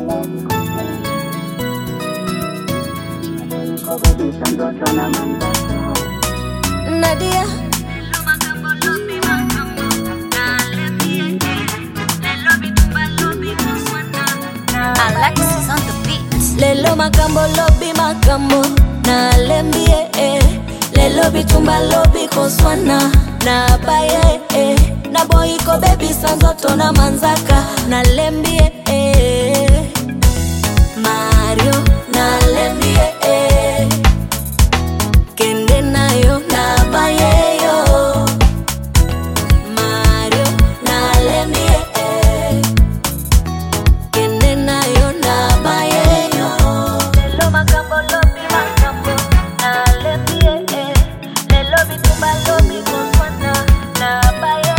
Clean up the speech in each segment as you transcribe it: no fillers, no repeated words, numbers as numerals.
Nadia Alexis on the beat. Lelo makambo lobi makambo na lembie Lelo bitumba lobi koswana na baye Na boyiko baby sanzoto na manzaka na lembie Mario na lembie Kende nayo na baye yo Mario na lembie Kende nayo na baye yo Lelo makambo lobi makambo na lembie Lelo bitumba lobi koswana na baye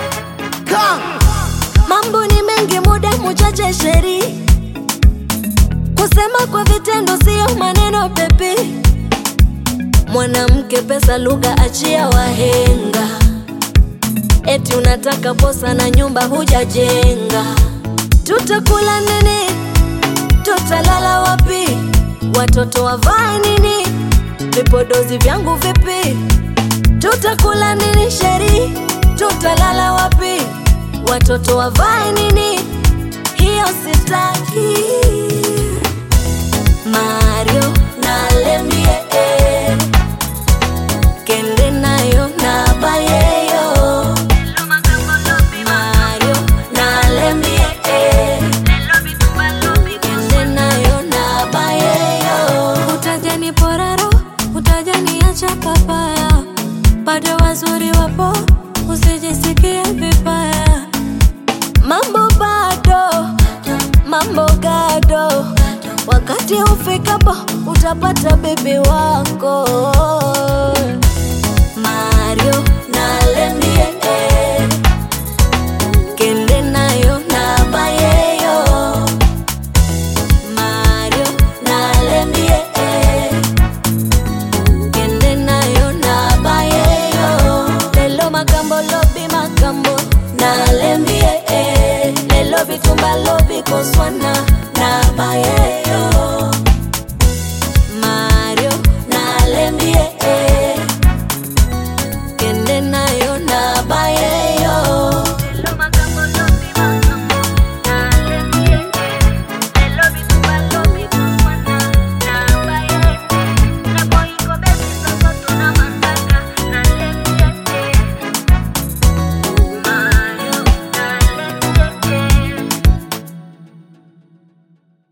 Mambo ni mengi muda mchache sheri Kusema kwa vitendo sio maneno pepe Mwanamke pesa lugha achia wahenga Eti unataka posa na nyumba hujajenga Tutakula nini? Tutalala wapi? Watoto wavae nini? Vipodozi vyangu vipi? Tutakula nini sheri? Tutalala wapi? Watoto wavae nini? Hiyo sitaki Mario na lembie Kende nayo na baye yo Mario na lembie Kende nayo na baye yo Utajani poraro, utajani acha papaya Bado wazuri wapo, usijisikie vibaya Mambo gado Wakati ufikapo utapata bebe wako Mario na lembie Kende nayo na baye yo Mario na lembie Kende nayo na baye yo Lelo makambo lobi makambo na lembie Lelo bitumba lobi koswana na baye yo